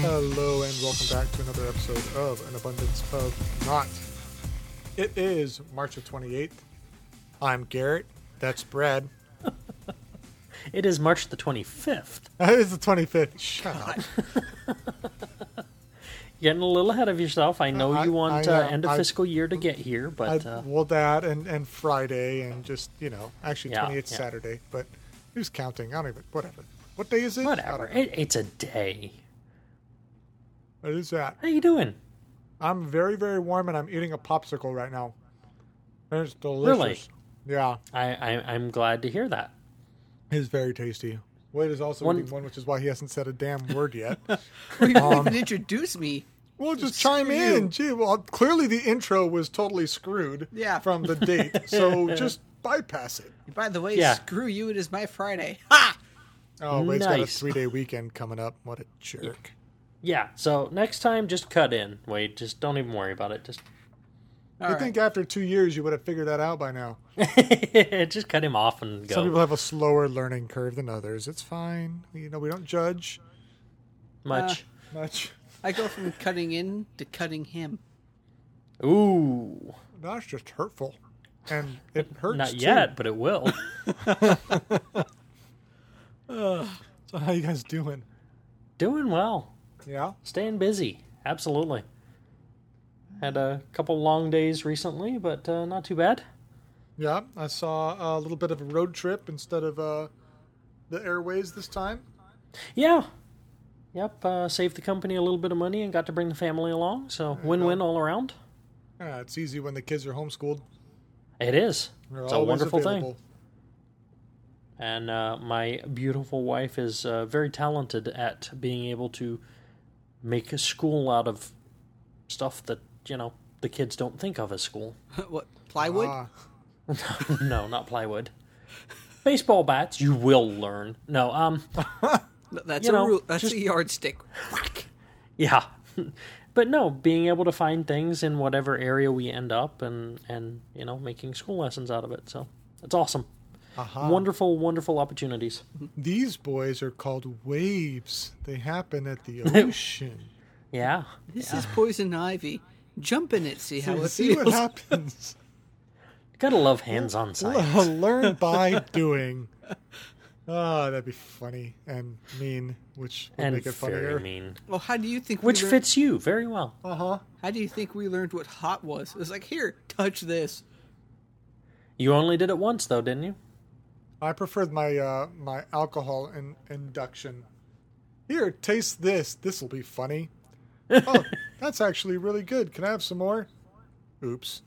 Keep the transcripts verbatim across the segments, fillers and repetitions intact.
Hello and welcome back to another episode of An Abundance of Not. It is March the twenty-eighth. I'm Garrett. That's Brad. It is March the twenty-fifth. It is the twenty-fifth. Shut up. Getting a little ahead of yourself. I know I- you want I, uh, uh, end of I- fiscal year to get here, but I, uh, well, that and, and Friday and just, you know, actually Yeah, twenty-eighth yeah. Saturday, but who's counting? I don't even, whatever. What day is it? I whatever. don't know. It, it's a day. What is that? How you doing? I'm very, very warm and I'm eating a popsicle right now. And it's delicious. Really? Yeah. I, I I'm glad to hear that. It's very tasty. Wade is also One- eating one, which is why he hasn't said a damn word yet. Well, you didn't Um, even introduce me. Well, just Screw chime you. in. Gee, well, clearly the intro was totally screwed Yeah. from the date, so just bypass it. By the way, Yeah. screw you. It is my Friday. Ha! Oh, Wade's got a Nice. three-day weekend coming up. What a jerk. Yeah. So next time, just cut in. Wait, just don't even worry about it. Just All I right. think after two years you would have figured that out by now. just cut him off and go. Some people have a slower learning curve than others. It's fine. You know, we don't judge Much. much. I go from cutting in to cutting him. Ooh. That's just hurtful. And it hurts, Not too. yet, but it will. So how you guys doing? Doing well. Yeah? Staying busy. Absolutely. Had a couple long days recently, but uh, not too bad. Yeah, I saw a little bit of a road trip instead of uh, the airways this time. Yeah. Yep. Uh, saved the company a little bit of money and got to bring the family along. So win-win all around. Yeah, it's easy when the kids are homeschooled. It is. They're It's a always wonderful available. thing. And uh, my beautiful wife is uh, very talented at being able to make a school out of stuff that, you know, the kids don't think of as school. What, plywood? Ah, No, not plywood. Baseball bats, you will learn. No, um, No, that's you a know, rule. That's just- a yardstick. Whack. yeah. But no, being able to find things in whatever area we end up and, and you know, making school lessons out of it. So it's awesome. aha. Wonderful, wonderful opportunities. These boys are called waves. They happen at the ocean. Yeah. This yeah. is poison ivy. Jump in it. See how See, it see what feels. happens. Gotta love hands-on science. Learn by doing. Ah, that'd be funny and mean, which would And make it very funnier. mean. Well, how do you think? Which we learned, fits you very well. Uh huh. How do you think we learned what hot was? It was like, here, touch this. You only did it once, though, didn't you? I preferred my uh, my alcohol in, induction. Here, taste this. This will be funny. Oh, that's actually really good. Can I have some more? Oops.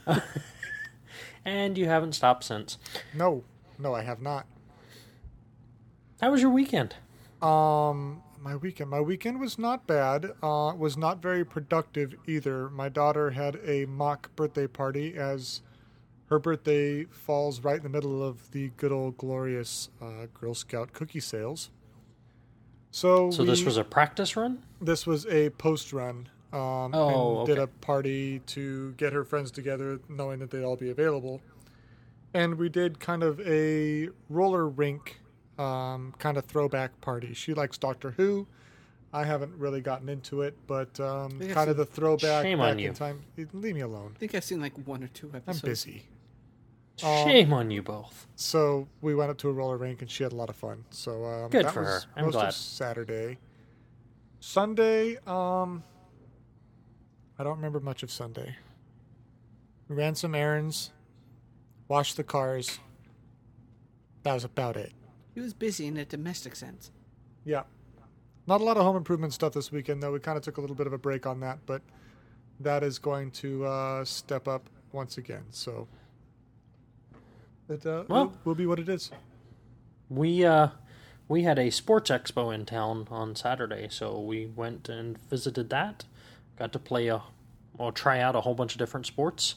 And you haven't stopped since. No, no, I have not. How was your weekend? Um, my weekend. My weekend was not bad. Uh, was not very productive either. My daughter had a mock birthday party, as her birthday falls right in the middle of the good old glorious uh, Girl Scout cookie sales. So, So we, this was a practice run? this was a post run. Um, Oh, and did okay. a party to get her friends together, knowing that they'd all be available. And we did kind of a roller rink um, kind of throwback party. She likes Doctor Who. I haven't really gotten into it, but um, think I've kind of seen- the throwback Shame back on you. in time. Leave me alone. I think I've seen like one or two I'm episodes. busy. Um, Shame on you both. So we went up to a roller rink, and she had a lot of fun. So um, Good that for was her. I'm most glad. of Saturday. Sunday, um, I don't remember much of Sunday. We ran some errands, washed the cars. That was about it. He was busy in a domestic sense. Yeah. Not a lot of home improvement stuff this weekend, though. We kind of took a little bit of a break on that, but that is going to uh, step up once again. So it uh, Well- will, will be what it is. We uh we had a sports expo in town on Saturday, so we went and visited that. Got to play a or try out a whole bunch of different sports.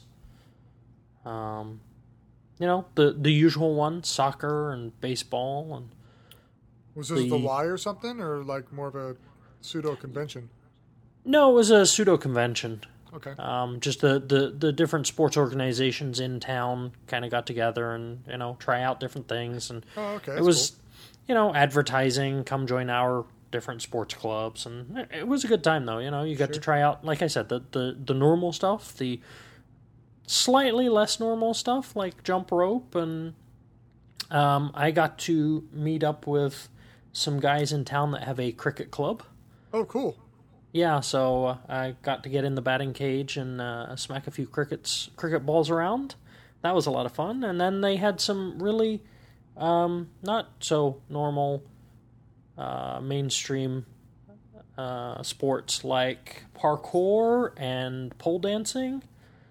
Um you know, the the usual ones, soccer and baseball and Was this the the- Y or something, or like more of a pseudo convention? no, it was a pseudo convention. Okay. Um, just the, the, the different sports organizations in town kind of got together and, you know, try out different things. And Oh, okay. it that's was, cool. you know, advertising, come join our different sports clubs, and it- it was a good time though. You know, you got to Sure. try out, like I said, the the the normal stuff, the slightly less normal stuff like jump rope, and um, I got to meet up with some guys in town that have a cricket club. Oh, cool. Yeah, so uh, I got to get in the batting cage and uh, smack a few crickets, cricket balls around. That was a lot of fun. And then they had some really um, not so normal uh, mainstream uh, sports like parkour and pole dancing,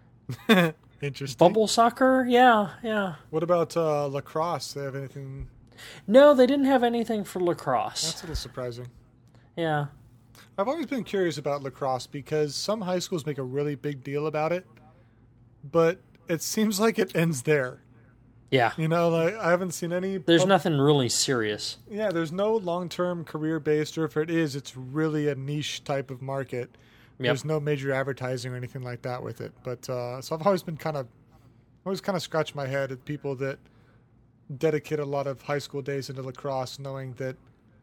Interesting. bubble soccer. Yeah, yeah. What about uh, lacrosse? They have anything? No, they didn't have anything for lacrosse. That's a little surprising. Yeah. I've always been curious about lacrosse because some high schools make a really big deal about it, but it seems like it ends there. Yeah. You know, like I haven't seen any. There's pub- nothing really serious. Yeah, there's no long-term career-based, or if it is, it's really a niche type of market. Yep. There's no major advertising or anything like that with it. But uh, so I've always been kind of, always kind of scratched my head at people that dedicate a lot of high school days into lacrosse, knowing that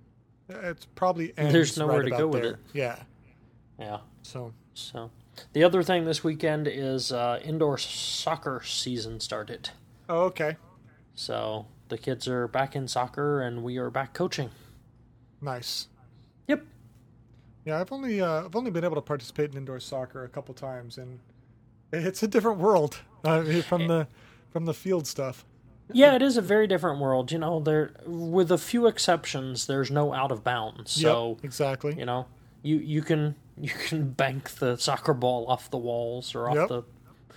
it's probably ends There's nowhere right to about go with there. it. Yeah. Yeah. So So, the other thing this weekend is uh, indoor soccer season started. oh, okay, So, the kids are back in soccer and we are back coaching. nice. Yep. Yeah, I've only uh, I've only been able to participate in indoor soccer a couple times, and it's a different world uh, from the from the field stuff. Yeah, it is a very different world. You know, there with a few exceptions, there's no out of bounds. So, Yep, exactly. you know, you you can you can bank the soccer ball off the walls or off Yep. the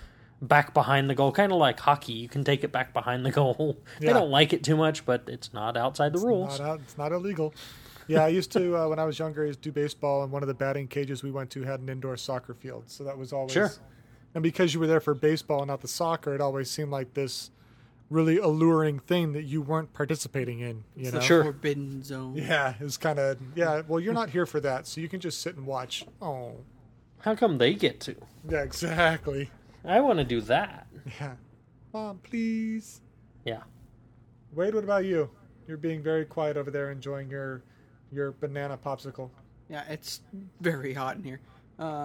back behind the goal, kind of like hockey. You can take it back behind the goal. They Yeah. don't like it too much, but it's not outside the rules. Not out, it's not illegal. Yeah, I used to uh, when I was younger. I used to do baseball, and one of the batting cages we went to had an indoor soccer field. So that was always Sure. And because you were there for baseball and not the soccer, it always seemed like this really alluring thing that you weren't participating in. You It's know, the Sure. forbidden zone. Yeah, it's kind of yeah. Well, you're not here for that, so you can just sit and watch. Oh, How come they get to? yeah, exactly. I want to do that. Yeah, mom, please. Yeah. Wade, what about you? You're being very quiet over there, enjoying your your banana popsicle. Yeah, it's very hot in here. Uh,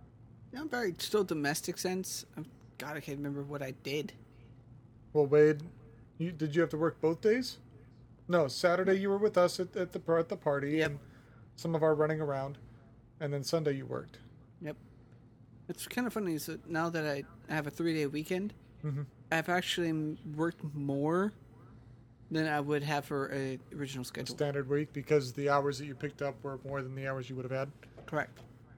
I'm very still domestic sense. I'm, God, I can't remember what I did. Well, Wade, you, did you have to work both days? No, Saturday you were with us at, at the at the party Yep. and some of our running around, and then Sunday you worked. Yep. It's kind of funny is that now that I have a three day weekend, Mhm. I've actually m- worked more than I would have for a original schedule. Standard week because the hours that you picked up were more than the hours you would have had. Correct.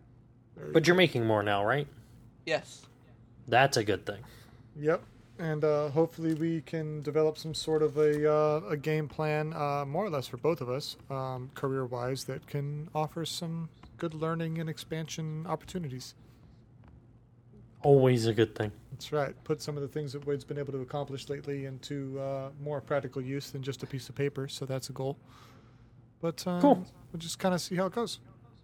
But you're making more now, right? Yes. That's a good thing. Yep. And uh, hopefully we can develop some sort of a uh, a game plan, uh, more or less for both of us, um, career wise, that can offer some good learning and expansion opportunities. Always a good thing. That's right. Put some of the things that Wade's been able to accomplish lately into uh, more practical use than just a piece of paper. So that's a goal. But um, Cool. we'll just kind of see how it goes.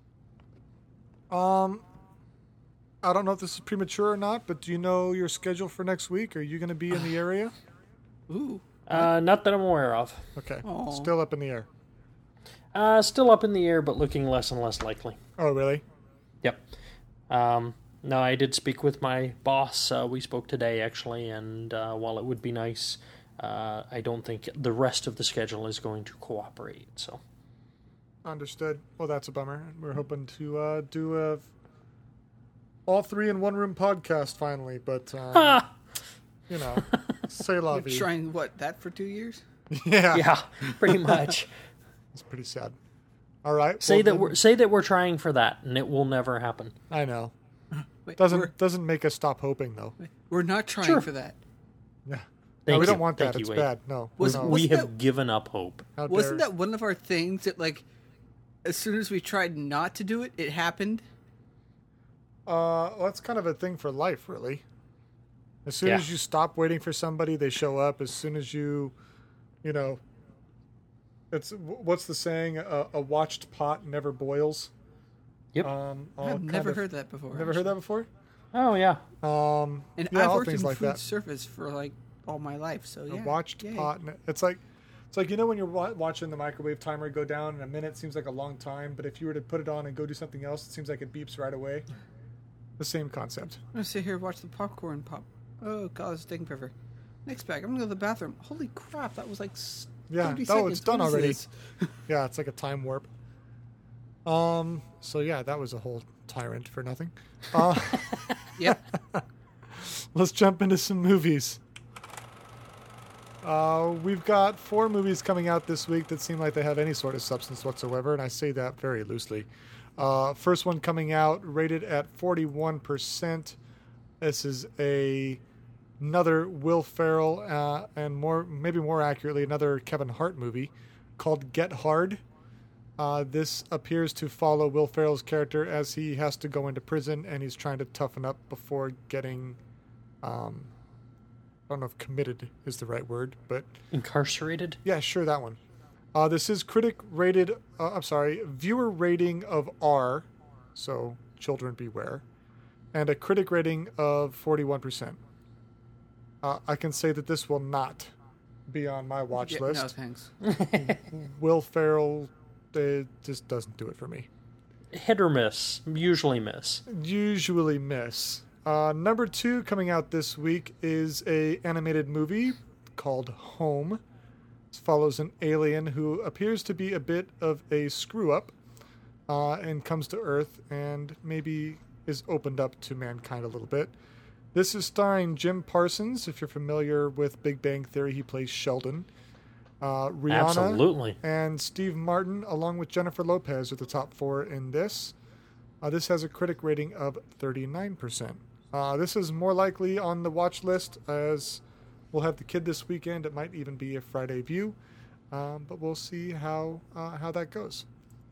Um, I don't know if this is premature or not, but do you know your schedule for next week? Are you going to be in the area? Ooh. Uh, not that I'm aware of. Okay. Aw. Still up in the air. Uh, still up in the air, but looking less and less likely. Oh, really? Yep. Um, no, I did speak with my boss. Uh, we spoke today, actually, and uh, while it would be nice, uh, I don't think the rest of the schedule is going to cooperate. So, Understood. Well, that's a bummer. We're hoping to uh, do a all three in one room podcast finally, but um, ah, you know, say la You're vie. trying what that for two years? Yeah, yeah, pretty much. it's pretty sad. All right, say well, that then- we're say that we're trying for that, and it will never happen. I know. Wait, Doesn't we're, doesn't make us stop hoping though. we're not trying Sure. for that. Yeah, Thank no, we you. don't want Thank that. you, It's Wade. bad. No, Was- no. was- We Wasn't have that- given up hope. How Wasn't dare- that one of our things that, like, as soon as we tried not to do it, it happened? Uh, well, that's kind of a thing for life, really. As soon Yeah. as you stop waiting for somebody, they show up. As soon as you, you know, it's what's the saying? A, a watched pot never boils. Yep. Um, all I've kind never of- heard that before. Never heard that before. Oh yeah. Um, And yeah, I've all worked in things like food that. service for, like, all my life, so A yeah. watched Yay. pot. It's like It's like, you know, when you're wa- watching the microwave timer go down and a minute seems like a long time, but if you were to put it on and go do something else, it seems like it beeps right away. The same concept. I'm gonna sit here and watch the popcorn pop. Oh god, it's taking forever. Next bag. I'm gonna go to the bathroom. Holy crap, that was like s- Yeah, thirty oh, seconds. it's done What is already. this? Yeah, it's like a time warp. Um. So yeah, that was a whole tyrant for nothing. Uh, Yep. let's jump into some movies. Uh, we've got four movies coming out this week that seem like they have any sort of substance whatsoever, and I say that very loosely. Uh, first one coming out, rated at forty-one percent. This is a another Will Ferrell uh, and more, maybe more accurately, another Kevin Hart movie called Get Hard. Uh, this appears to follow Will Ferrell's character as he has to go into prison and he's trying to toughen up before getting, um, I don't know if committed is the right word, but Incarcerated? yeah, sure, that one. Uh, this is critic rated, uh, I'm sorry, viewer rating of R, so children beware, and a critic rating of forty-one percent. Uh, I can say that this will not be on my watch Yeah, list. no thanks. Will Ferrell, it just doesn't do it for me. Hit or miss. Usually miss. Usually miss. Uh, number two coming out this week is a animated movie called Home. This follows an alien who appears to be a bit of a screw-up uh, and comes to Earth and maybe is opened up to mankind a little bit. This is starring Jim Parsons. If you're familiar with Big Bang Theory, he plays Sheldon. Uh, Rihanna Absolutely. and Steve Martin, along with Jennifer Lopez, are the top four in this. Uh, this has a critic rating of thirty-nine percent. Uh, this is more likely on the watch list as we'll have the kid this weekend. It might even be a Friday view, um, but we'll see how uh, how that goes.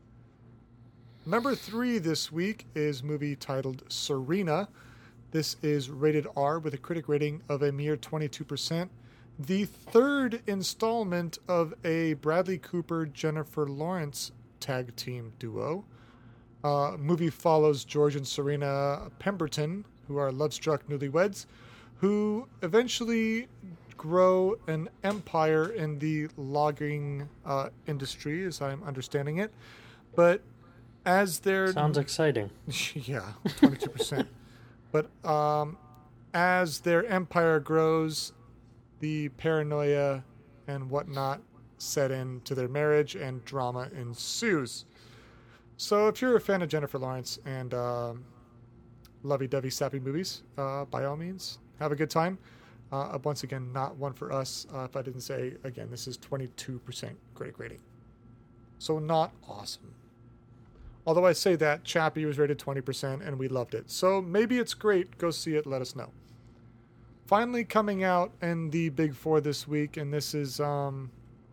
Number three this week is a movie titled Serena. This is rated R with a critic rating of a mere twenty-two percent. The third installment of a Bradley Cooper Jennifer Lawrence tag team duo. Uh, movie follows George and Serena Pemberton, who are love-struck newlyweds, who eventually grow an empire in the logging uh, industry, as I'm understanding it. But as their Sounds exciting. yeah, twenty-two percent. But um, as their empire grows, the paranoia and whatnot set in to their marriage, and drama ensues. So if you're a fan of Jennifer Lawrence and uh, lovey-dovey sappy movies, uh, by all means, have a good time. Uh, once again, not one for us. Uh, if I didn't say, again, this is twenty-two percent critic rating. So not awesome. Although I say that, Chappie was rated twenty percent and we loved it. So maybe it's great. Go see it. Let us know. Finally coming out in the Big Four this week, and this is um,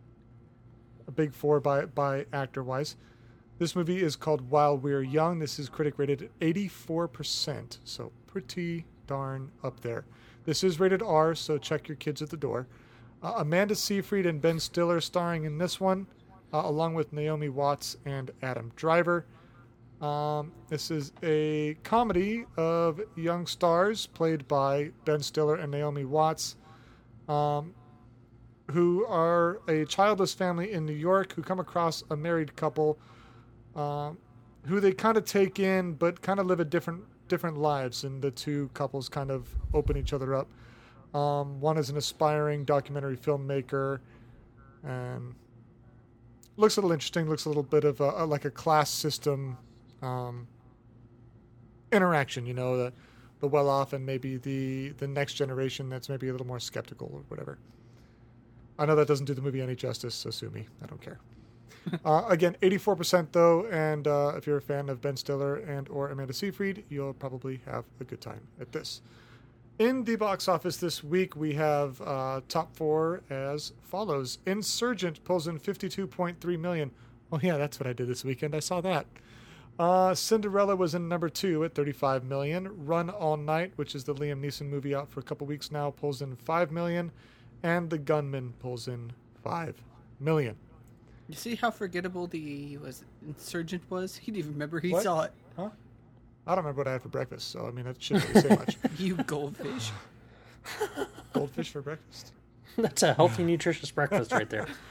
a Big Four by, by actor-wise. This movie is called While We're Young. This is critic rated at eighty-four percent, so pretty darn up there. This is rated R, so check your kids at the door. Uh, Amanda Seyfried and Ben Stiller starring in this one, uh, along with Naomi Watts and Adam Driver. Um, this is a comedy of young stars played by Ben Stiller and Naomi Watts, um, who are a childless family in New York who come across a married couple um, who they kind of take in but kind of live a different different lives, and the two couples kind of open each other up. Um, one is an aspiring documentary filmmaker and looks a little interesting, looks a little bit of a, like a class system um, interaction, you know, the, the well-off and maybe the, the next generation that's maybe a little more skeptical or whatever. I know that doesn't do the movie any justice, so sue me. I don't care. uh, again, eighty-four percent though, and uh, if you're a fan of Ben Stiller and or Amanda Seyfried, you'll probably have a good time at this. In the box office this week, we have uh, top four as follows. Insurgent pulls in fifty-two point three million dollars. Oh yeah, that's what I did this weekend. I saw that. Uh, Cinderella was in number two at thirty-five million dollars. Run All Night, which is the Liam Neeson movie out for a couple weeks now, pulls in five million dollars. And The Gunman pulls in five million dollars. You see how forgettable the was Insurgent was? He didn't even remember he What? saw it. Huh? I don't remember what I had for breakfast, so I mean, that shouldn't really say much. You goldfish. Goldfish for breakfast? That's a healthy, nutritious breakfast right there.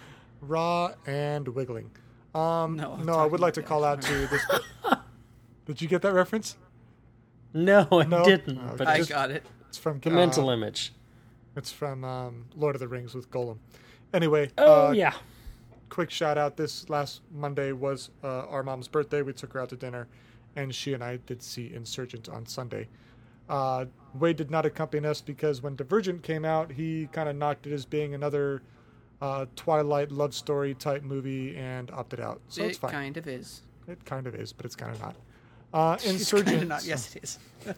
raw, and wiggling. Um, No, I'm no, I would talking like to about call that. out to this. Did you get that reference? No, I No? didn't. Oh, But I just got it. It's from the uh, mental image. It's from um, Lord of the Rings with Gollum. Anyway, Oh uh, yeah. quick shout out. This last Monday was uh, our mom's birthday. We took her out to dinner, and she and I did see Insurgent on Sunday. Uh, Wade did not accompany us because when Divergent came out, he kind of knocked it as being another uh, Twilight love story type movie and opted out. So it it's fine. kind of is. It kind of is, but it's kind of not. Uh, It's Insurgent. kind of not. Yes, it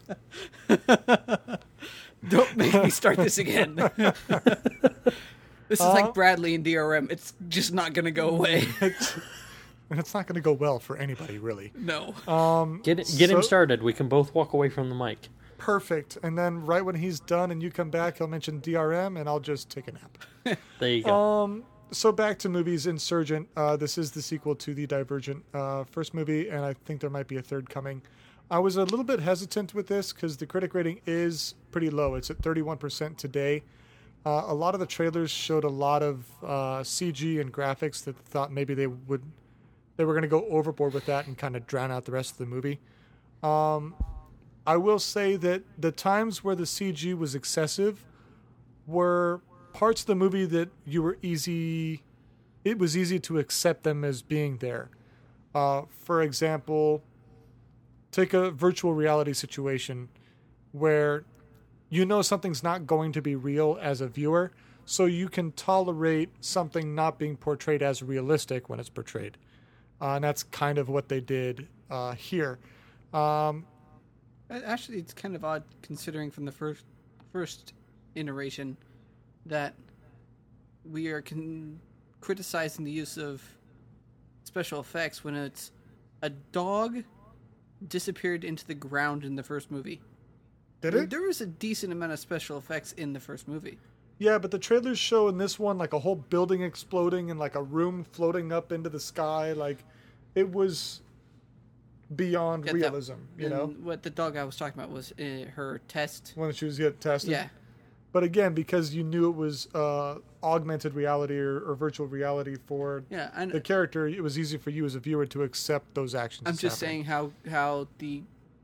is. Don't make me start this again. This is Uh, like Bradley and D R M. It's just not going to go away. It's, and it's not going to go well for anybody, really. No. Um, Get it, get him so- started. We can both walk away from the mic. Perfect. And then right when he's done and you come back, he'll mention D R M, and I'll just take a nap. There you go. Um, so back to movies. Insurgent. Uh, this is the sequel to the Divergent uh, first movie, and I think there might be a third coming. I was a little bit hesitant with this because the critic rating is pretty low. It's at thirty-one percent today. Uh, a lot of the trailers showed a lot of uh, C G and graphics that thought maybe they would they were going to go overboard with that and kind of drown out the rest of the movie. Um, I will say that the times where the C G was excessive were parts of the movie that you were easy, it was easy to accept them as being there. Uh, for example, take a virtual reality situation where you know something's not going to be real as a viewer, so you can tolerate something not being portrayed as realistic when it's portrayed. Uh, and that's kind of what they did uh, here. Um, Actually, it's kind of odd considering from the first first iteration that we are con- criticizing the use of special effects when it's a dog disappeared into the ground in the first movie. did There- it? There was a decent amount of special effects in the first movie. Yeah, but the trailers show in this one like a whole building exploding and like a room floating up into the sky. Like it was beyond Yeah, that- realism, you know, And what the dog I was talking about was uh, her test. when she was getting tested. Yeah. But again, because you knew it was uh, augmented reality or, or virtual reality for Yeah, and the character, it was easy for you as a viewer to accept those actions. I'm as just happening. saying how how the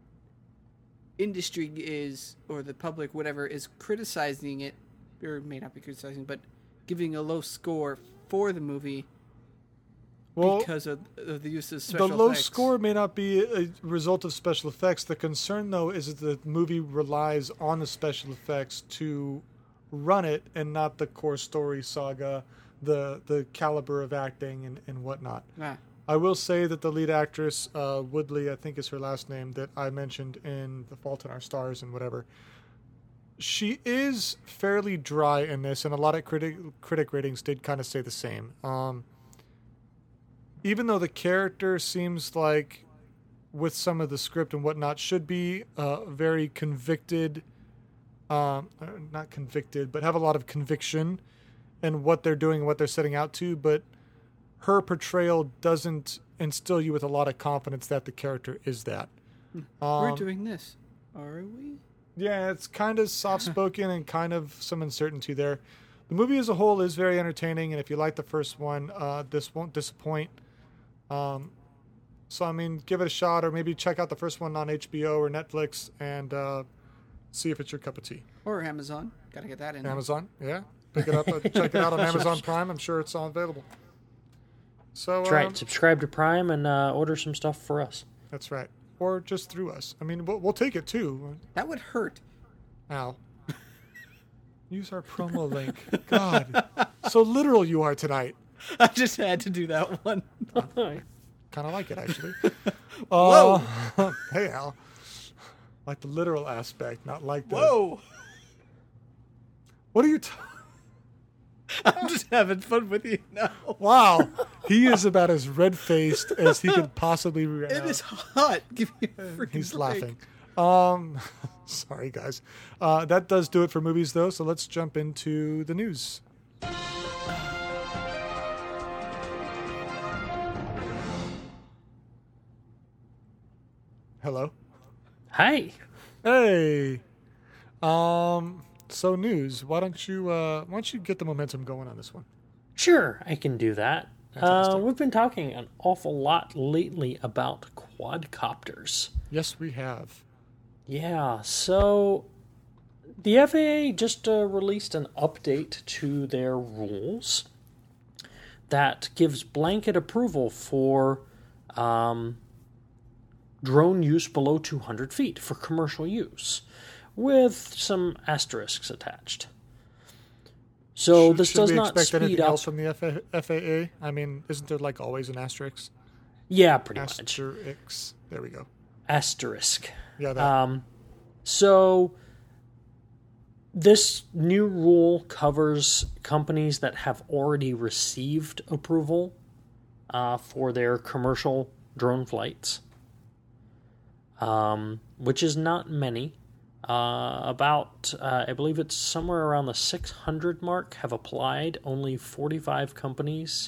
industry is, or the public, whatever, is criticizing it, or may not be criticizing, but giving a low score for the movie Well, because of, of the use of the special low effects. score may not be a result of special effects. The concern, though, is that the movie relies on the special effects to run it and not the core story saga, the the caliber of acting and, and whatnot. Ah, I will say that the lead actress, uh, Woodley, I think is her last name, that I mentioned in The Fault in Our Stars and whatever, she is fairly dry in this, and a lot of critic critic ratings did kind of say the same. Um, even though the character seems like, with some of the script and whatnot, should be uh, very convicted, um, uh, not convicted, but have a lot of conviction in what they're doing and what they're setting out to, but her portrayal doesn't instill you with a lot of confidence that the character is that. we're Um, doing this, are we? Yeah, it's kind of soft-spoken and kind of some uncertainty there. The movie as a whole is very entertaining, and if you like the first one, uh, this won't disappoint. Um, so, I mean, give it a shot, or maybe check out the first one on H B O or Netflix and uh, see if it's your cup of tea. Or Amazon. Gotta get that in. there. Amazon, yeah. Pick it up, uh, check it out on Amazon Prime. I'm sure it's all available. So, That's um, right. Subscribe to Prime and uh, order some stuff for us. That's right. Or just through us. I mean, we'll, we'll take it too. That would hurt. Ow. Use our promo link. God. So literal you are tonight. I just had to do that one. Kind of like it, actually. Whoa. Uh, hey, Al. Like the literal aspect, not like the... Whoa! What are you... T- I'm just having fun with you now. wow. He is about as red-faced as he could possibly be right It now. is hot. Give me a freaking He's break. laughing. Um, sorry, guys. Uh, that does do it for movies, though, so let's jump into the news. Hello. Hi. Hey. Um. So news. Why don't you uh Why don't you get the momentum going on this one? Sure, I can do that. Uh, Fantastic. we've been talking an awful lot lately about quadcopters. Yes, we have. Yeah, so the F A A just uh, released an update to their rules that gives blanket approval for um, drone use below two hundred feet for commercial use, with some asterisks attached. So should, this should does we not expect speed anything up. else from the F A- F A A? I mean, isn't there like always an asterisk? Yeah, pretty much. Asterisk. There we go. Asterisk. Yeah, that. Um, so this new rule covers companies that have already received approval uh, for their commercial drone flights, um, which is not many. Uh, about, uh, I believe it's somewhere around the six hundred mark have applied. Only forty-five companies.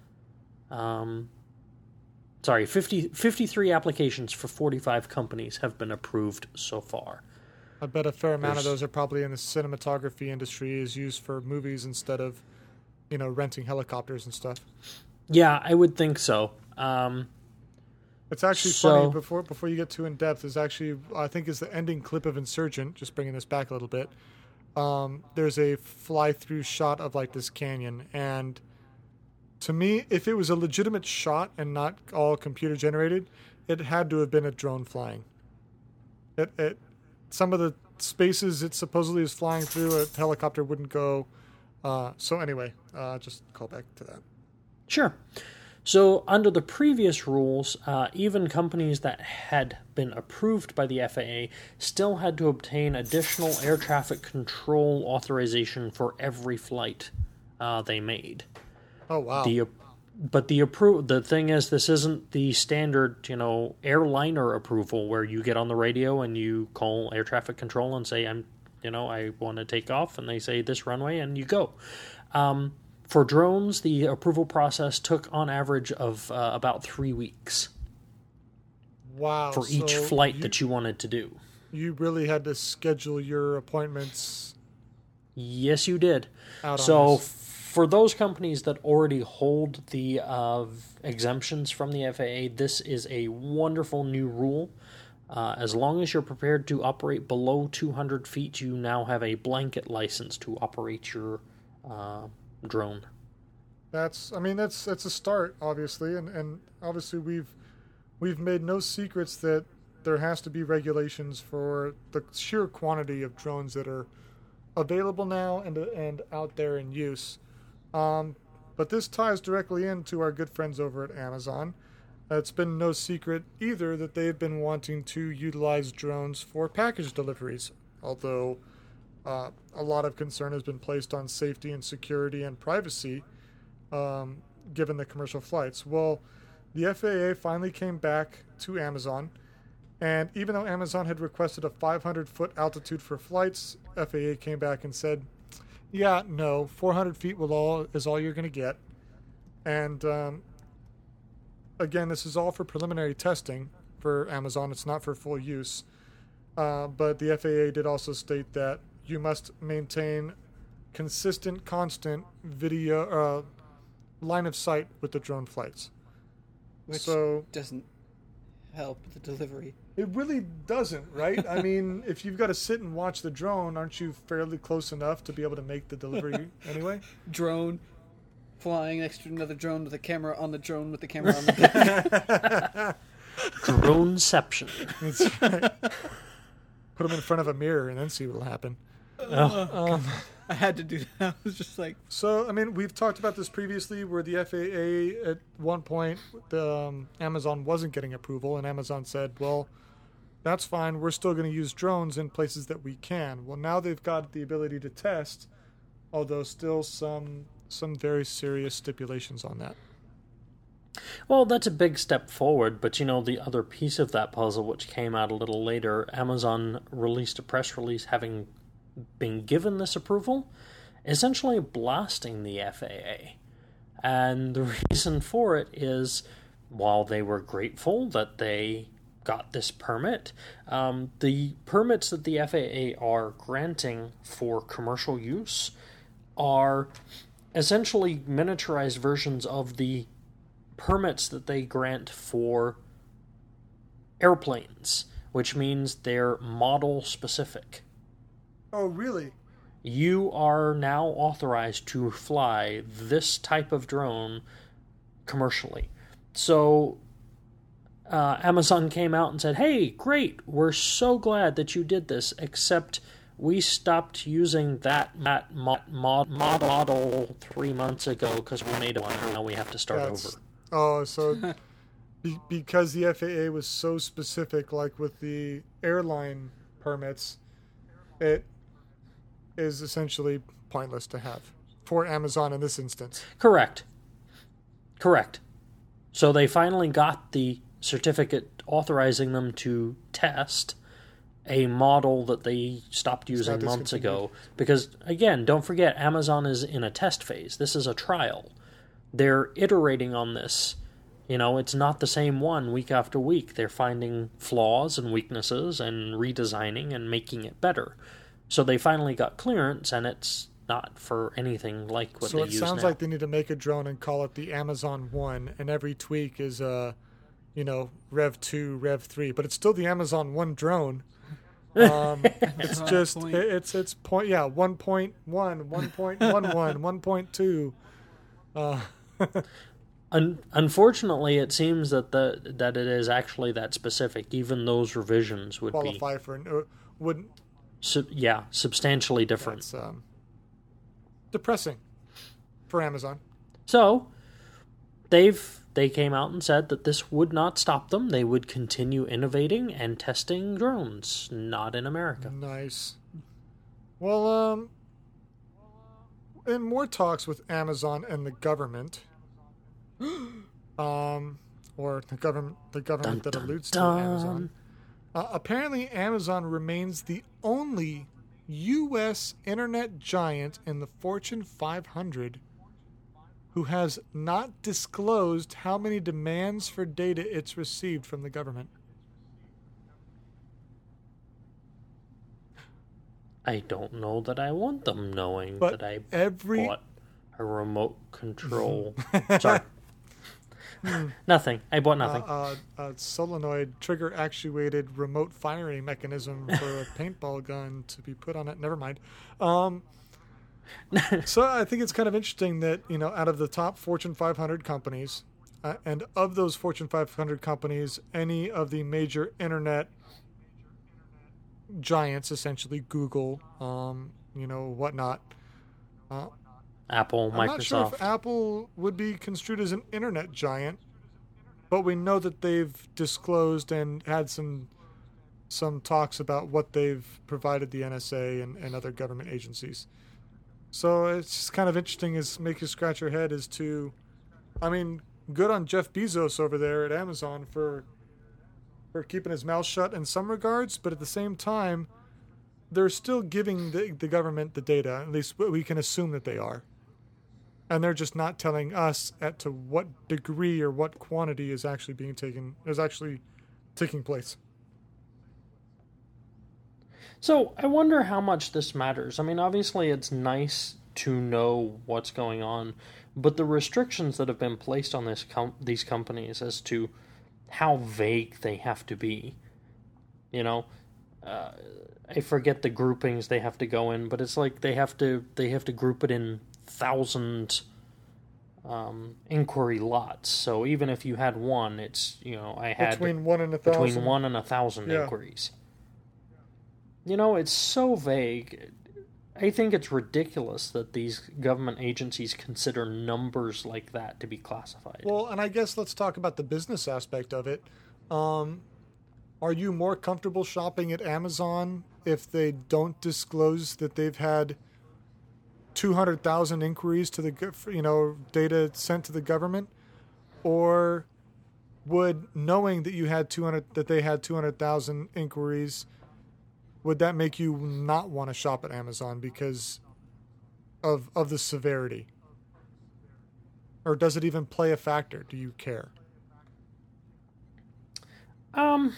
Um, sorry, fifty, fifty-three applications for forty-five companies have been approved so far. I bet a fair amount of There's- those are probably in the cinematography industry, is used for movies instead of, you know, renting helicopters and stuff. Yeah, I would think so. Um, It's actually So- funny, before before you get too in depth, is actually, I think, is the ending clip of Insurgent, just bringing this back a little bit. Um, there's a fly-through shot of like this canyon, and to me, if it was a legitimate shot and not all computer generated, it had to have been a drone flying. It, it some of the spaces it supposedly is flying through, a helicopter wouldn't go. Uh, so anyway, uh, just call back to that. Sure. So, under the previous rules, uh, even companies that had been approved by the F A A still had to obtain additional air traffic control authorization for every flight uh, they made. Oh wow! The but the appro- the thing is, this isn't the standard, you know, airliner approval where you get on the radio and you call air traffic control and say, "I'm, you know, I want to take off," and they say this runway, and you go. Um, For drones, the approval process took on average of uh, about three weeks Wow! for each so flight you, that you wanted to do. you really had to schedule your appointments Yes, you did. out So, on this. for those companies that already hold the uh, exemptions from the F A A, this is a wonderful new rule. Uh, as long as you're prepared to operate below two hundred feet, you now have a blanket license to operate your uh, drone. That's, I mean, that's that's a start, obviously, and, and obviously we've we've made no secrets that there has to be regulations for the sheer quantity of drones that are available now and and out there in use. Um, but this ties directly into our good friends over at Amazon. Uh, it's been no secret either that they've been wanting to utilize drones for package deliveries, although uh, a lot of concern has been placed on safety and security and privacy um, given the commercial flights. Well, the F A A finally came back to Amazon, and even though Amazon had requested a five hundred foot altitude for flights, F A A came back and said, yeah, no, four hundred feet will all is all you're going to get. And um, again, this is all for preliminary testing for Amazon. It's not for full use. Uh, but the F A A did also state that you must maintain consistent, constant video uh, line of sight with the drone flights. Which So doesn't help the delivery. it really doesn't, right? I mean, if you've got to sit and watch the drone, aren't you fairly close enough to be able to make the delivery anyway? Drone flying next to another drone with a camera on the drone with the camera on the Droneception. That's right. Put them in front of a mirror and then see what'll happen. Oh, Um, I had to do that. I was just like, so, I mean, we've talked about this previously where the F A A, at one point, the, um, Amazon wasn't getting approval, and Amazon said, well, that's fine. We're still going to use drones in places that we can. Well, now they've got the ability to test, although still some some very serious stipulations on that. Well, that's a big step forward, but you know, the other piece of that puzzle, which came out a little later, Amazon released a press release having been given this approval, essentially blasting the F A A. And the reason for it is, while they were grateful that they got this permit, um, the permits that the F A A are granting for commercial use are essentially miniaturized versions of the permits that they grant for airplanes, which means they're model specific. Oh, really? You are now authorized to fly this type of drone commercially. So uh, Amazon came out and said, hey, great, we're so glad that you did this, except we stopped using that, that mod, mod, model three months ago because we made one, and now we have to start That's, over. Oh, so be, because the F A A was so specific, like with the airline permits, it is essentially pointless to have for Amazon in this instance. Correct. Correct. So they finally got the certificate authorizing them to test a model that they stopped using months ago. Because, again, don't forget, Amazon is in a test phase. This is a trial. They're iterating on this. You know, it's not the same one week after week. They're finding flaws and weaknesses and redesigning and making it better. So they finally got clearance, and it's not for anything like what so they it use sounds now. like they need to make a drone and call it the Amazon One, and every tweak is uh you know, Rev two, Rev three, but it's still the Amazon One drone. Um, it's just point. it, it's it's point yeah one point one, one point one one, one point two. Uh, Un- unfortunately, it seems that the that it is actually that specific. Even those revisions would qualify for an, uh, wouldn't be, sub- yeah, substantially different. It's um, depressing for Amazon. So they've they came out and said that this would not stop them. They would continue innovating and testing drones, not in America. Nice. Well, um, in more talks with Amazon and the government, um, or the government, the government Dun, that dun, alludes dun. to Amazon. Uh, apparently, Amazon remains the only U S internet giant in the Fortune five hundred who has not disclosed how many demands for data it's received from the government. I don't know that I want them knowing But that I every bought a remote control. Sorry. Nothing. I bought nothing. Uh, uh, a solenoid trigger actuated remote firing mechanism for a paintball gun to be put on it. Never mind. Um, so I think it's kind of interesting that, you know, out of the top Fortune five hundred companies, uh, and of those Fortune five hundred companies, any of the major internet giants, essentially Google, um, you know, whatnot. Uh, Apple, I'm Microsoft. not sure if Apple would be construed as an internet giant, but we know that they've disclosed and had some some talks about what they've provided the N S A and, and other government agencies. So it's just kind of interesting, is make you scratch your head as to, I mean, good on Jeff Bezos over there at Amazon for for keeping his mouth shut in some regards, but at the same time, they're still giving the, the government the data. At least we can assume that they are. And they're just not telling us at to what degree or what quantity is actually being taken, is actually taking place. So I wonder how much this matters. I mean, obviously it's nice to know what's going on, but the restrictions that have been placed on this com- these companies as to how vague they have to be, you know, uh, I forget the groupings they have to go in, but it's like they have to they have to group it in thousand um, inquiry lots. So even if you had one, it's, you know, I had Between one and a thousand. between one and a thousand Yeah. inquiries. You know, it's so vague. I think it's ridiculous that these government agencies consider numbers like that to be classified. Well, and I guess let's talk about the business aspect of it. Um, are you more comfortable shopping at Amazon if they don't disclose that they've had two hundred thousand inquiries to the, go- you know, data sent to the government? Or would knowing that you had two hundred, that they had two hundred thousand inquiries, would that make you not want to shop at Amazon because of of the severity? Or does it even play a factor? Do you care? Um,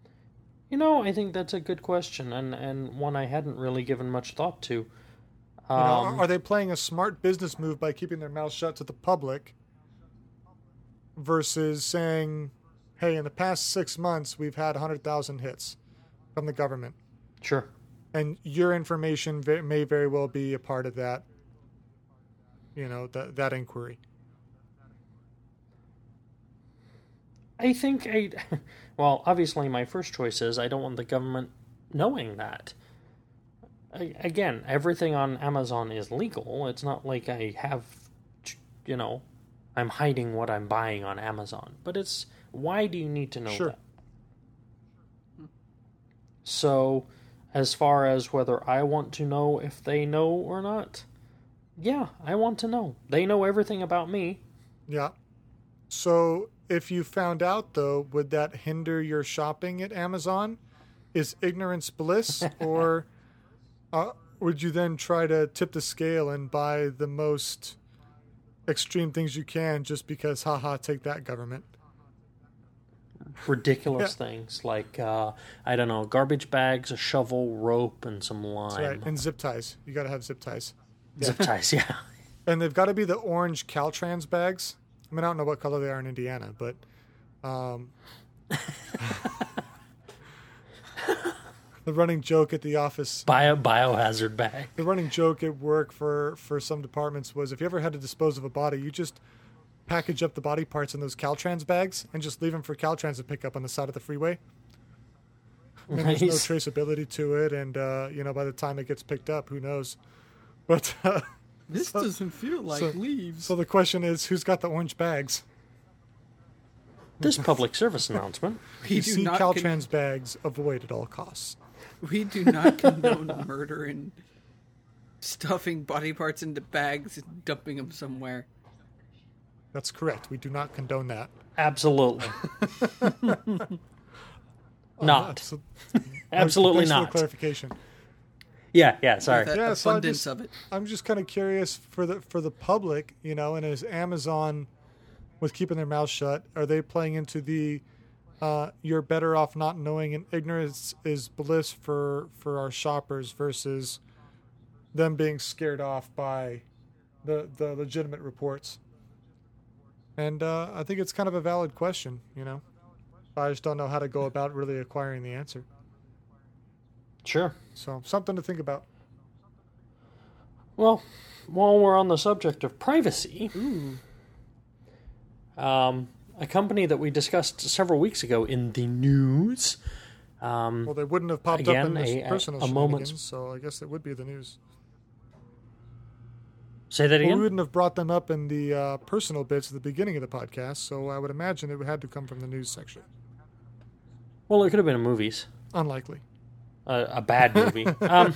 you know, I think that's a good question, and, and one I hadn't really given much thought to. You know, Um, are- are they playing a smart business move by keeping their mouth shut to the public versus saying, hey, in the past six months, we've had one hundred thousand hits from the government, Sure. and your information ve- may very well be a part of that, you know, that that inquiry. I think I, well, obviously my first choice is I don't want the government knowing that. I, again, everything on Amazon is legal. It's not like I have, you know, I'm hiding what I'm buying on Amazon. But it's, why do you need to know Sure. that? So, as far as whether I want to know if they know or not, yeah, I want to know. They know everything about me. Yeah. So if you found out, though, would that hinder your shopping at Amazon? Is ignorance bliss, or uh, would you then try to tip the scale and buy the most extreme things you can just because, haha, take that, government? Ridiculous things like, uh, I don't know, garbage bags, a shovel, rope, and some lime. That's right. And zip ties. You got to have zip ties. Zip ties, yeah. And they've got to be the orange Caltrans bags. I mean, I don't know what color they are in Indiana, but um, the running joke at the office, Bio biohazard bag. the running joke at work for, for some departments was if you ever had to dispose of a body, you just package up the body parts in those Caltrans bags and just leave them for Caltrans to pick up on the side of the freeway. And there's no Nice. traceability to it, and uh, you know, by the time it gets picked up, who knows? But uh, This So- doesn't feel like so- leaves. so the question is, who's got the orange bags? This public service announcement. we You do see not con- Caltrans bags, avoid at all costs. we do not condone murder and stuffing body parts into bags and dumping them somewhere. That's correct. We do not condone that. Absolutely. Not. So- Absolutely thanks for the not. clarification. Yeah, yeah, sorry. That Yeah, so I abundance just- of it. I'm just kind of curious for the for the public, you know, and as Amazon, with keeping their mouth shut, are they playing into the uh, you're better off not knowing and ignorance is bliss for for our shoppers versus them being scared off by the the legitimate reports? And uh, I think it's kind of a valid question, you know. I just don't know how to go about really acquiring the answer. Sure. So something to think about. Well, while we're on the subject of privacy, um, a company that we discussed several weeks ago in the news. Um, Well, they wouldn't have popped Again, up in this a- a- personal a moment's- shenanigans, so I guess it would be the news. say that Well, again? we wouldn't have brought them up in the uh, personal bits at the beginning of the podcast, so I would imagine it had to come from the news section. Well, it could have been in movies. Unlikely. A, a bad movie. um,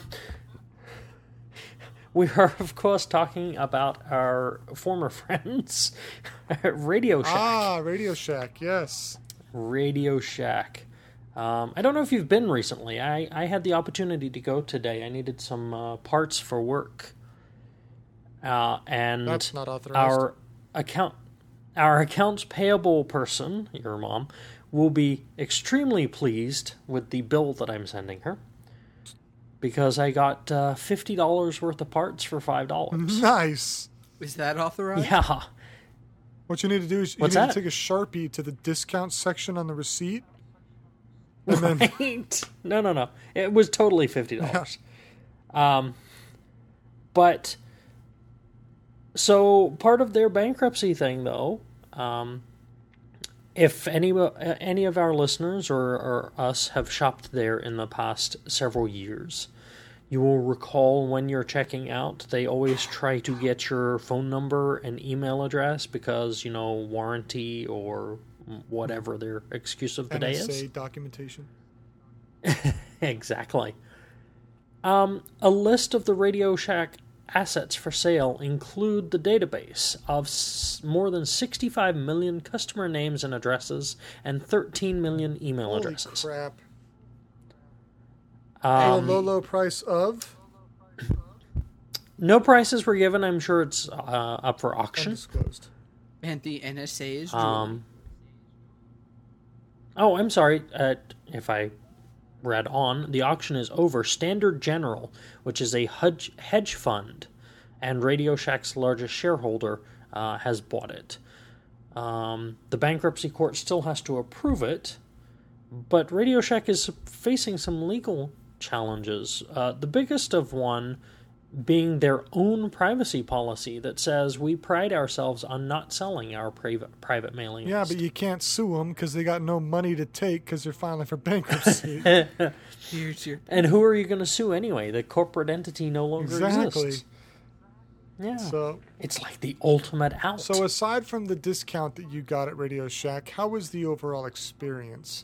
we are, of course, talking about our former friends, Radio Shack. Ah, Radio Shack, yes. Radio Shack. Um, I don't know if you've been recently. I, I had the opportunity to go today. I needed some uh, parts for work. Uh, and That's not authorized. our account our accounts payable person, your mom, will be extremely pleased with the bill that I'm sending her because I got uh, fifty dollars worth of parts for five dollars. Nice. Is that authorized? Yeah. What you need to do is you What's need that? to take a Sharpie to the discount section on the receipt. And then Right. No, no, no. It was totally fifty dollars. Um, but so part of their bankruptcy thing, though, um, if any any of our listeners or, or us have shopped there in the past several years, you will recall when you're checking out, they always try to get your phone number and email address because, you know, warranty or whatever their excuse of the day N S A is. documentation. Exactly. Um, a list of the Radio Shack assets for sale include the database of s- more than sixty-five million customer names and addresses and thirteen million email Holy addresses. crap. At a Um, low, low price of no prices were given. I'm sure it's uh, up for auction. undisclosed. And the N S A is Um, oh, I'm sorry. Uh, if I read on, the auction is over. Standard General, which is a hedge, hedge fund, and Radio Shack's largest shareholder, uh, has bought it. Um, the bankruptcy court still has to approve it, but Radio Shack is facing some legal challenges. Uh, the biggest of one being their own privacy policy that says we pride ourselves on not selling our private private mailing Yeah, list. but you can't sue them because they got no money to take because they're filing for bankruptcy. Here's your And who are you going to sue anyway? The corporate entity no longer Exactly. exists. Yeah. So, It's like the ultimate out. so aside from the discount that you got at Radio Shack, how was the overall experience?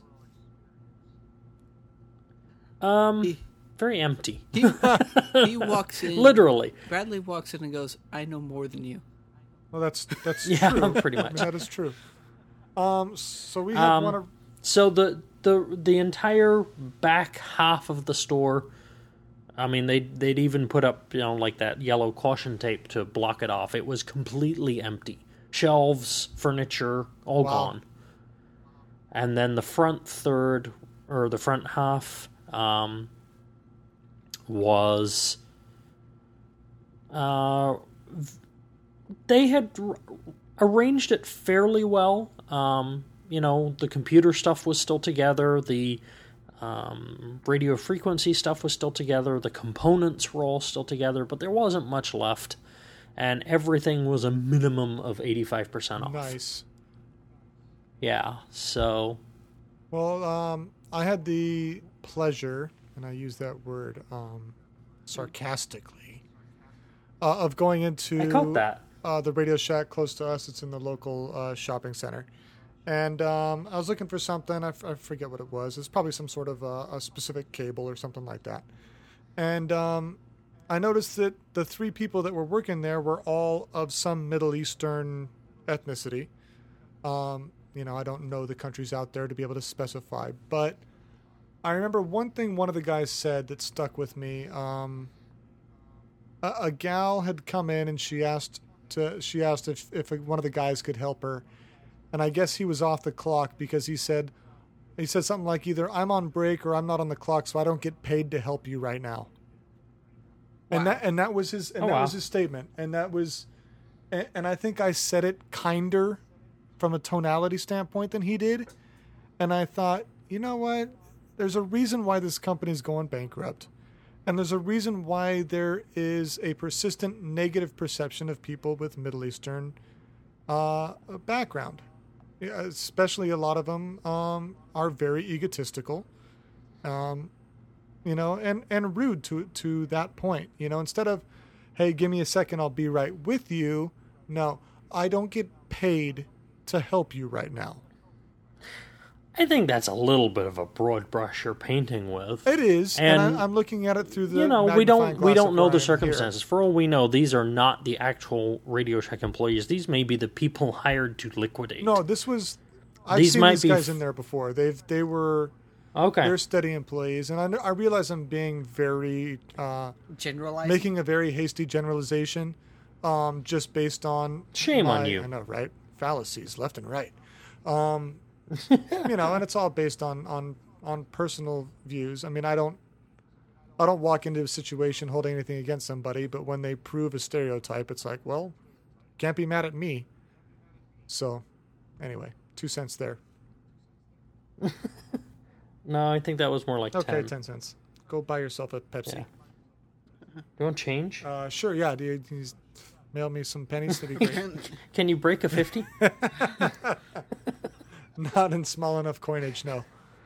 um, He- very empty. he, he walks in. Literally. Bradley walks in and goes, "I know more than you." Well, that's that's Yeah, true. pretty I much. mean, that is true. Um, so we have Um, one of So the the the entire back half of the store, I mean, they they'd even put up, you know, like that yellow caution tape to block it off. It was completely empty. Shelves, furniture, all Wow. gone. And then the front third or the front half um, was uh, they had r- arranged it fairly well. Um, you know, the computer stuff was still together. The um, radio frequency stuff was still together. The components were all still together, but there wasn't much left. And everything was a minimum of eighty-five percent off. nice. Yeah, so... Well, um, I had the pleasure, and I use that word um, sarcastically, uh, of going into I caught that. Uh, the Radio Shack close to us. It's in the local uh, shopping center. And um, I was looking for something. I, f- I forget what it was. It's probably some sort of uh, a specific cable or something like that. And um, I noticed that the three people that were working there were all of some Middle Eastern ethnicity. Um, you know, I don't know the countries out there to be able to specify. But I remember one thing one of the guys said that stuck with me. Um, a, a gal had come in and she asked to she asked if, if one of the guys could help her. And I guess he was off the clock because he said he said something like either I'm on break or I'm not on the clock, so I don't get paid to help you right now. And Wow. that and that was his and Oh, that wow. was his statement. And that was and, and I think I said it kinder from a tonality standpoint than he did. And I thought, you know what? There's a reason why this company's going bankrupt. And there's a reason why there is a persistent negative perception of people with Middle Eastern uh, background. Yeah, especially a lot of them um, are very egotistical, um, you know, and, and rude to to that point. You know, instead of, hey, give me a second, I'll be right with you. No, I don't get paid to help you right now. I think that's a little bit of a broad brush you're painting with. It is, and, And, I, I'm looking at it through the you know, we magnifying don't we glass don't of know where the I am circumstances. For all we know, these are not the actual Radio Shack employees. These may be the people hired to liquidate. Here. No, this was. I've These seen might these be guys f- in there before. They've they were Okay. they're steady employees, and I know, I realize I'm being very. Uh, Generalizing. making a very hasty generalization um, just based on Shame on my- you. I know, right? Fallacies left and right. Um, you know, and it's all based on, on on personal views. I mean, I don't I don't walk into a situation holding anything against somebody, but when they prove a stereotype, it's like, well, can't be mad at me. So, anyway, two cents there. No, I think that was more like Okay, ten. ten cents. Go buy yourself a Pepsi. Yeah. You want change? Uh, sure, yeah. Do you, do you mail me some pennies? That'd be great. Can you break a fifty? Not in small enough coinage, no.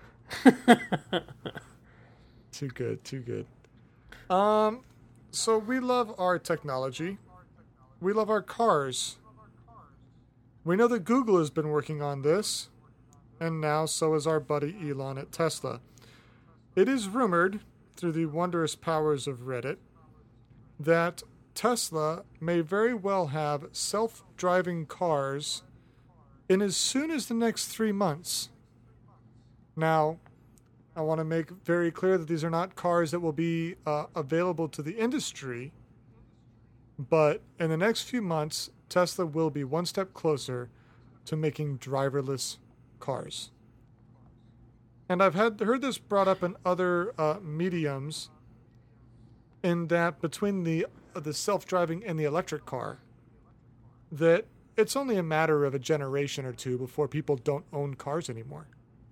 Too good, too good. Um, so we love our technology. We love our cars. We know that Google has been working on this, and now so is our buddy Elon at Tesla. It is rumored, through the wondrous powers of Reddit, that Tesla may very well have self-driving cars in as soon as the next three months. Now, I want to make very clear that these are not cars that will be uh, available to the industry, but in the next few months, Tesla will be one step closer to making driverless cars. And I've had heard this brought up in other uh, mediums, in that between the the self-driving and the electric car, that it's only a matter of a generation or two before people don't own cars anymore.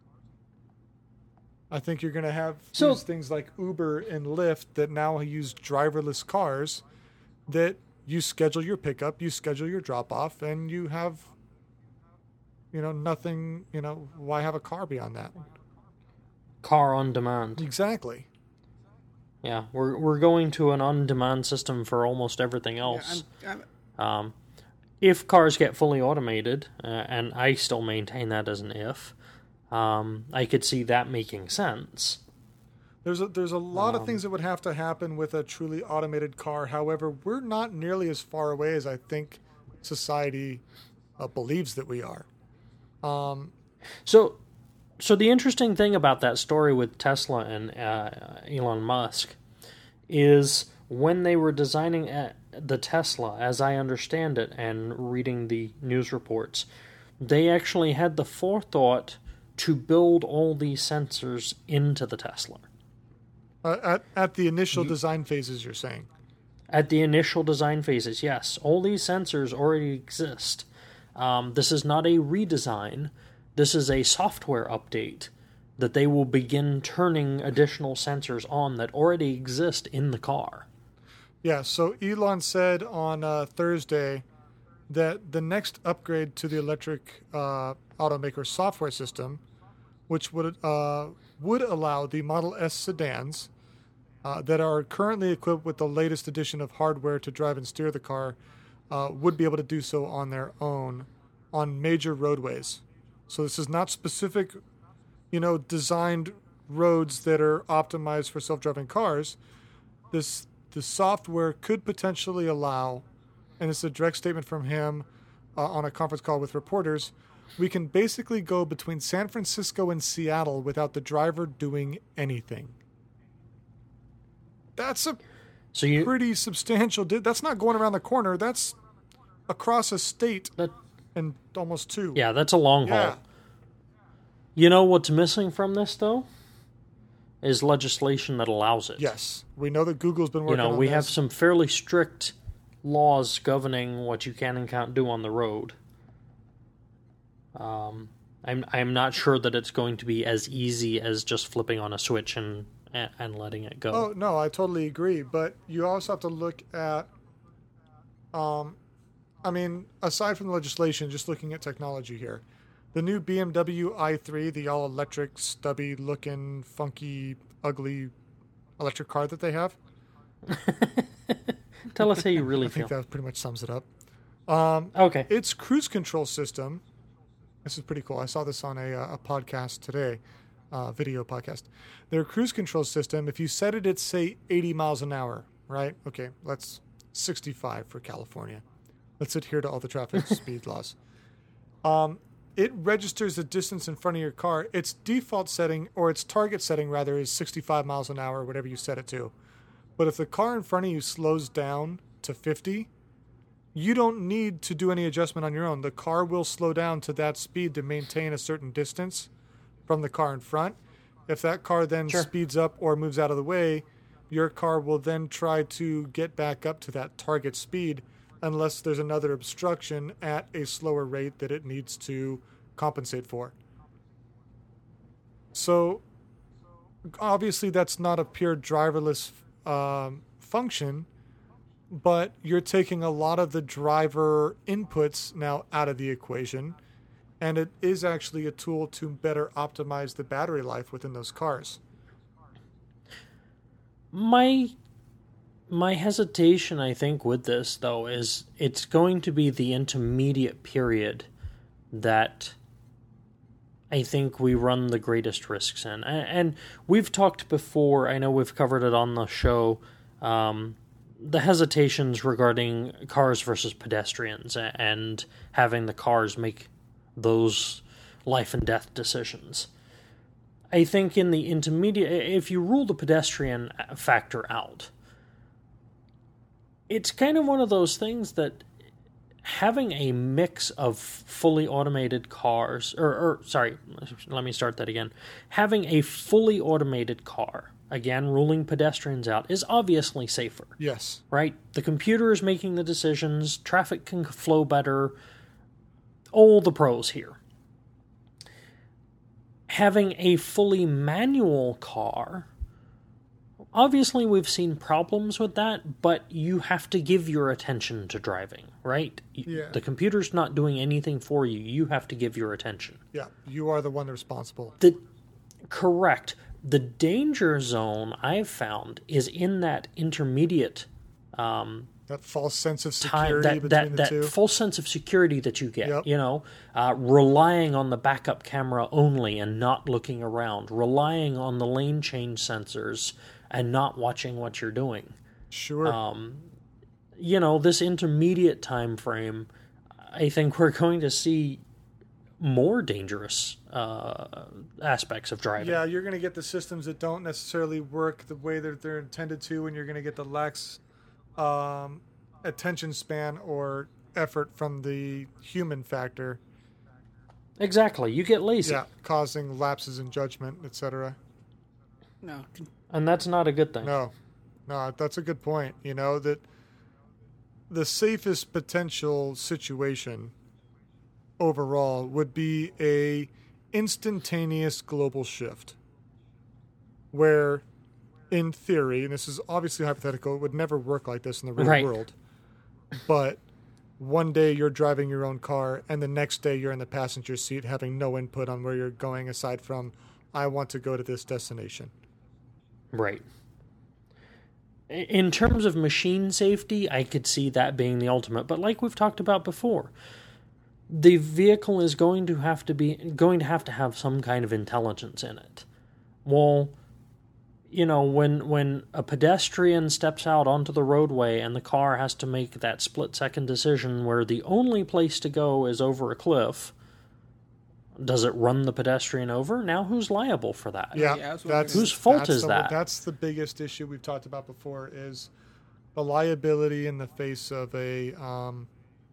I think you're going to have So- these things like Uber and Lyft that now use driverless cars, that you schedule your pickup, you schedule your drop-off, and you have, you know, nothing, you know, why have a car beyond that? Car on demand. Exactly. Yeah, we're we're going to an on-demand system for almost everything Yeah, else. I'm, I'm, Um, if cars get fully automated, uh, and I still maintain that as an if, um, I could see that making sense. There's a, there's a lot Um, of things that would have to happen with a truly automated car. However, we're not nearly as far away as I think society uh, believes that we are. Um, So, so the interesting thing about that story with Tesla and uh, Elon Musk is when they were designing uh, the Tesla, as I understand it, and reading the news reports, they actually had the forethought to build all these sensors into the Tesla. uh, at, at the initial design phases, you're saying. At the initial design phases, yes. All these sensors already exist. Um, this is not a redesign. This is a software update that they will begin turning additional sensors on that already exist in the car. Yeah, so Elon said on uh, Thursday that the next upgrade to the electric uh, automaker software system, which would uh, would allow the Model S sedans uh, that are currently equipped with the latest edition of hardware to drive and steer the car, uh, would be able to do so on their own on major roadways. So this is not specific, you know, designed roads that are optimized for self-driving cars. This the software could potentially allow, and it's a direct statement from him uh, on a conference call with reporters, we can basically go between San Francisco and Seattle without the driver doing anything. That's a So you pretty substantial. Di- that's not going around the corner. That's across a state that, and almost two. yeah, that's a long Yeah. haul. You know what's missing from this though? Is legislation that allows it. Yes, we know that Google's been You working know, on we this. have some fairly strict laws governing what you can and can't do on the road. Um, I'm I'm not sure that it's going to be as easy as just flipping on a switch and and letting it go. Oh no, I totally agree. But you also have to look at, um, I mean, aside from the legislation, just looking at technology here, the new B M W i three, the all-electric, stubby-looking, funky, ugly electric car that they have. Tell us how you really I think feel. that pretty much sums it up. Um, Okay. its cruise control system. This is pretty cool. I saw this on a, uh, a podcast today, uh, video podcast. Their cruise control system, if you set it at, say, eighty miles an hour, right? Okay, let's sixty-five for California. Let's adhere to all the traffic speed laws. Um, it registers the distance in front of your car. Its default setting, or its target setting, rather, is sixty-five miles an hour, whatever you set it to. But if the car in front of you slows down to fifty, you don't need to do any adjustment on your own. The car will slow down to that speed to maintain a certain distance from the car in front. If that car then Sure. speeds up or moves out of the way, your car will then try to get back up to that target speed unless there's another obstruction at a slower rate that it needs to compensate for. So obviously that's not a pure driverless um, function, but you're taking a lot of the driver inputs now out of the equation, and it is actually a tool to better optimize the battery life within those cars. My my hesitation, I think, with this though is it's going to be the intermediate period that I think we run the greatest risks in. And, and we've talked before, I know we've covered it on the show, um, the hesitations regarding cars versus pedestrians and having the cars make those life and death decisions. I think in the intermediate, if you rule the pedestrian factor out, it's kind of one of those things that having a mix of fully automated cars, or, or sorry, let me start that again. Having a fully automated car, again, ruling pedestrians out, is obviously safer. Yes. Right? The computer is making the decisions, traffic can flow better, all the pros here. Having a fully manual car, obviously we've seen problems with that, but you have to give your attention to driving, right? Yeah. The computer's not doing anything for you. You have to give your attention. Yeah, you are the one responsible. The correct. The danger zone I've found is in that intermediate um, That false sense of time, security that between that, the that two. false sense of security that you get. Yep. You know, uh, relying on the backup camera only and not looking around, relying on the lane change sensors and not watching what you're doing. Sure. Um, you know, this intermediate time frame, I think we're going to see more dangerous uh, aspects of driving. Yeah, you're going to get the systems that don't necessarily work the way that they're intended to, and you're going to get the lax um, attention span or effort from the human factor. Exactly. You get lazy. Yeah, causing lapses in judgment, et cetera. No, con- And that's not a good thing. No, no, that's a good point. You know, that the safest potential situation overall would be a instantaneous global shift where, in theory, and this is obviously hypothetical, it would never work like this in the real Right. world, but one day you're driving your own car and the next day you're in the passenger seat having no input on where you're going aside from, I want to go to this destination. Right. In terms of machine safety, I could see that being the ultimate. But like we've talked about before, the vehicle is going to have to be going to have to have some kind of intelligence in it. Well, you know, when when a pedestrian steps out onto the roadway and the car has to make that split-second decision where the only place to go is over a cliff, does it run the pedestrian over? Now who's liable for that? Yeah, Yeah, I was that's wondering. Whose fault that's is the, that? That's the biggest issue we've talked about before is the liability in the face of a um,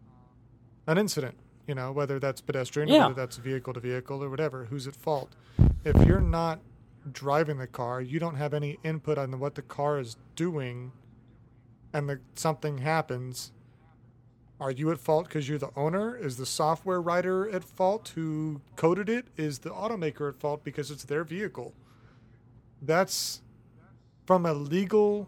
an incident. You know, whether that's pedestrian, or Yeah. whether that's vehicle to vehicle, or whatever. Who's at fault? If you're not driving the car, you don't have any input on what the car is doing, and the, something happens. Are you at fault because you're the owner? Is the software writer at fault who coded it? Is the automaker at fault because it's their vehicle? That's, from a legal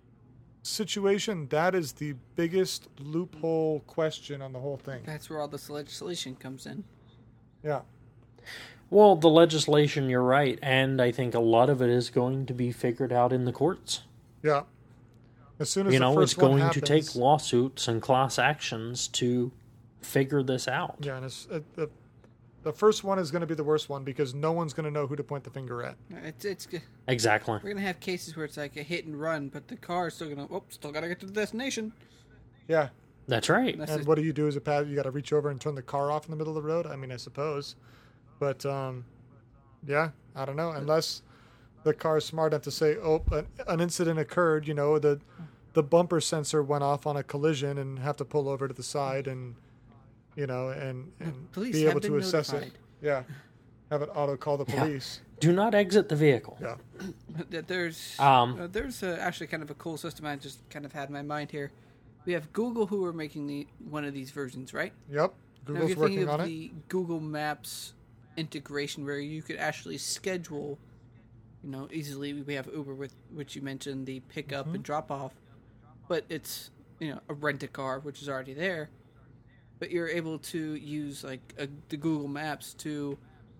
situation, that is the biggest loophole question on the whole thing. that's where all this legislation comes in. Yeah. Well, the legislation, you're right, and I think a lot of it is going to be figured out in the courts. Yeah. As soon as You the know, first it's going one to happens, take lawsuits and class actions to figure this out. Yeah, and it's, uh, the, the first one is going to be the worst one because no one's going to know who to point the finger at. It's it's g- Exactly. we're gonna have cases where it's like a hit and run, but the car is still gonna oh still gotta get to the destination. Yeah. That's right. That's And just- what do you do as a pad? You got to reach over and turn the car off in the middle of the road? I mean, I suppose. But, um, yeah, I don't know. Unless the car is smart enough to say, oh, an, an incident occurred, you know, the the bumper sensor went off on a collision and have to pull over to the side and, you know, and, and Police be have able to been assess notified. it. Yeah. Have it auto call the Yeah. police. Do not exit the vehicle. Yeah. That there's Um, uh, there's uh, actually kind of a cool system I just kind of had in my mind here. We have Google who are making the one of these versions, right? Yep. Now, Google's if you're thinking working of on it. the Google Maps integration where you could actually schedule, you know, easily. We have Uber, with which you mentioned, the pickup Mm-hmm. and drop off, but it's, you know, a rent a car, which is already there. But you're able to use like a, the Google Maps to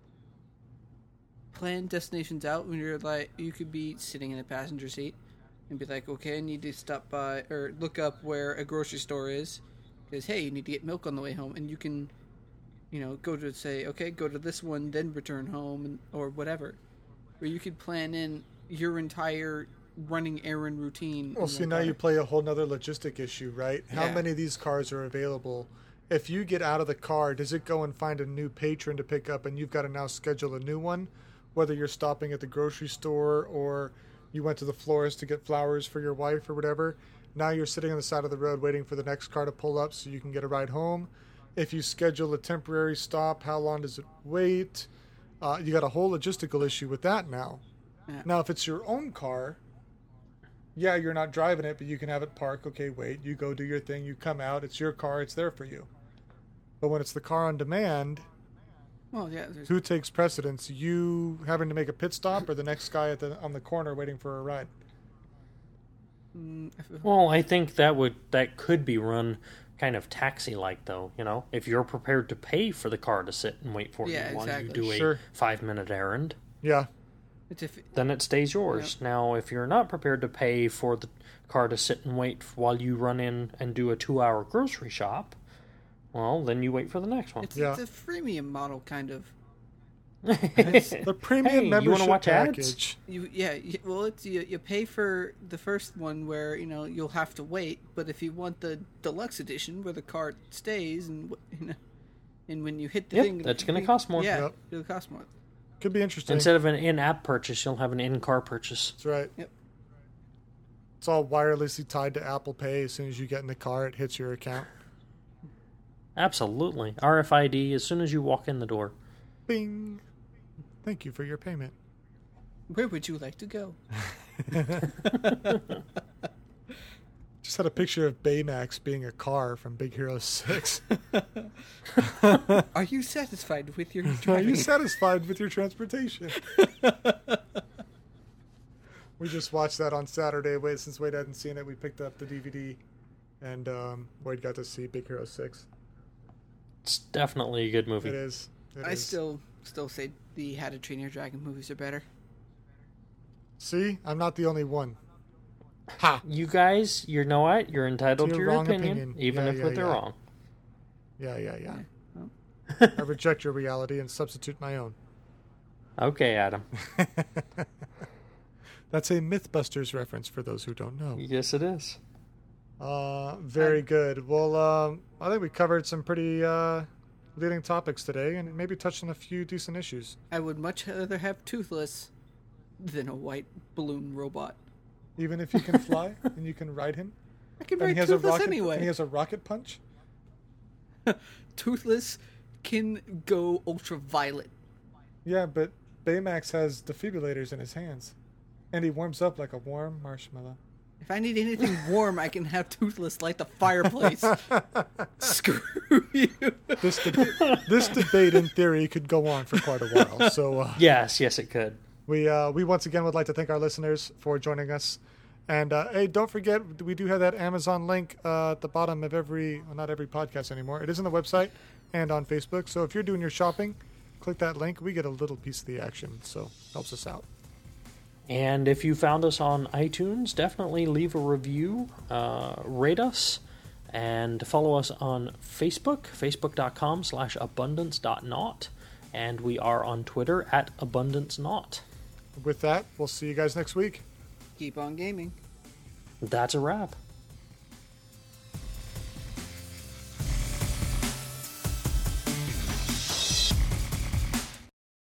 plan destinations out when you're like, you could be sitting in the passenger seat and be like, okay, I need to stop by or look up where a grocery store is because, hey, you need to get milk on the way home. And you can, you know, go to say, okay, go to this one, then return home, and, or whatever. Where you could plan in your entire running errand routine. Well, in see, one now car. you play a whole nother logistic issue, right? How Yeah. many of these cars are available? If you get out of the car, does it go and find a new patron to pick up and you've got to now schedule a new one? Whether you're stopping at the grocery store or you went to the florist to get flowers for your wife or whatever. Now you're sitting on the side of the road waiting for the next car to pull up so you can get a ride home. If you schedule a temporary stop, how long does it wait? Uh, you got a whole logistical issue with that now. Yeah. Now, if it's your own car, yeah, you're not driving it, but you can have it park. Okay, wait. You go do your thing. You come out. It's your car. It's there for you. But when it's the car on demand, Well, yeah. There's, who takes precedence? You having to make a pit stop or the next guy at the on the corner waiting for a ride? mm, if- Well, I think that would that could be run kind of taxi-like, though. You know, if you're prepared to pay for the car to sit and wait for Yeah, you while exactly. you do a Sure. five-minute errand, Yeah. it's if, then it stays yours. Now, if you're not prepared to pay for the car to sit and wait while you run in and do a two-hour grocery shop, well, then you wait for the next one. it's, Yeah. it's a freemium model, kind of. The premium Hey, you wanna membership watch ads? package. You yeah, you, well, it's you, you pay for the first one where you know you'll have to wait, but if you want the deluxe edition where the car stays and you know, and when you hit the Yep, thing, that's gonna cost more. Yeah, Yep. it'll cost more. Could be interesting. Instead of an in-app purchase, you'll have an in-car purchase. That's right. Yep. It's all wirelessly tied to Apple Pay. As soon as you get in the car, it hits your account. Absolutely. R F I D as soon as you walk in the door. Bing. Thank you for your payment. Where would you like to go? Just had a picture of Baymax being a car from Big Hero six. Are you satisfied with your Are driving? you satisfied with your transportation? We just watched that on Saturday. Wade, since Wade hadn't seen it, we picked up the D V D, and um, Wade got to see Big Hero six. It's definitely a good movie. It is. It I is. still still say the How to Train Your Dragon movies are better. See, I'm not the only one. Ha! You guys, you know what? You're entitled To to your your wrong opinion, opinion. even Yeah, if yeah, they're yeah. wrong. Yeah, yeah, yeah. well. I reject your reality and substitute my own. Okay, Adam. That's a Mythbusters reference for those who don't know. Yes, it is. Uh, very good. Well, um, I think we covered some pretty uh, leading topics today, and maybe touched on a few decent issues. I would much rather have Toothless than a white balloon robot. Even if you can fly and you can ride him, I can and ride he has a Toothless rocket, anyway. and he has a rocket punch. Toothless can go ultraviolet. Yeah, but Baymax has defibrillators in his hands, and he warms up like a warm marshmallow. If I need anything warm, I can have Toothless light the fireplace. Screw you. This deb- this debate, in theory, could go on for quite a while. So. Uh, Yes, yes, it could. We uh, we once again would like to thank our listeners for joining us. And uh, hey, don't forget, we do have that Amazon link uh, at the bottom of every, well, not every podcast anymore. It is on the website and on Facebook. So if you're doing your shopping, click that link. We get a little piece of the action, so helps us out. And if you found us on iTunes, definitely leave a review, uh, rate us, and follow us on Facebook, facebook.com slash abundance.not. And we are on Twitter at abundancenot. With that, we'll see you guys next week. Keep on gaming. That's a wrap.